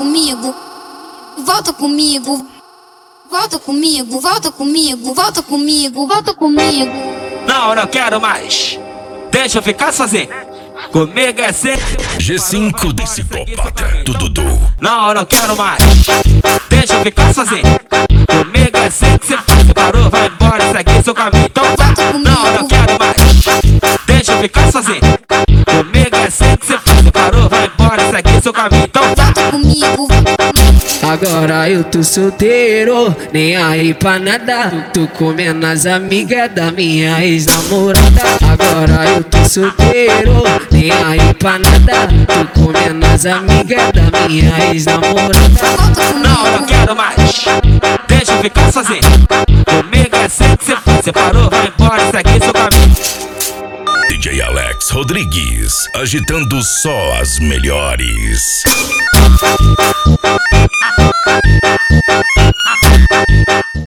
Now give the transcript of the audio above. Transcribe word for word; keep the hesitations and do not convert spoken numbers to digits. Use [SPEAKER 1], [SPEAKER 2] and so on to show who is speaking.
[SPEAKER 1] comigo, volta comigo, volta comigo, volta comigo, volta comigo, volta comigo.
[SPEAKER 2] Não, eu não quero mais. Deixa eu ficar sozinho. Comigo é sempre
[SPEAKER 3] G cinco do Psicopata do Dudu.
[SPEAKER 2] Não, eu não quero mais. Deixa eu ficar sozinho. Comigo é sempre você faz. Você parou, vai embora, segue seu caminho. Então volta comigo. Não, eu não quero mais. Deixa eu ficar sozinho. Comigo é sempre você faz. Você parou, vai embora, segue seu caminho. Então
[SPEAKER 1] Volta comigo.
[SPEAKER 4] Agora eu tô solteiro, nem aí pra nada. Tô comendo as amigas da minha ex-namorada. Agora eu tô solteiro, nem aí pra nada. Tô comendo as amigas da minha ex-namorada.
[SPEAKER 2] não, eu não quero mais. Deixa eu ficar sozinho. Comigo é sempre você faz. Você parou, vai embora, segue seu caminho.
[SPEAKER 3] D J Alex Rodrigues, agitando só as melhores.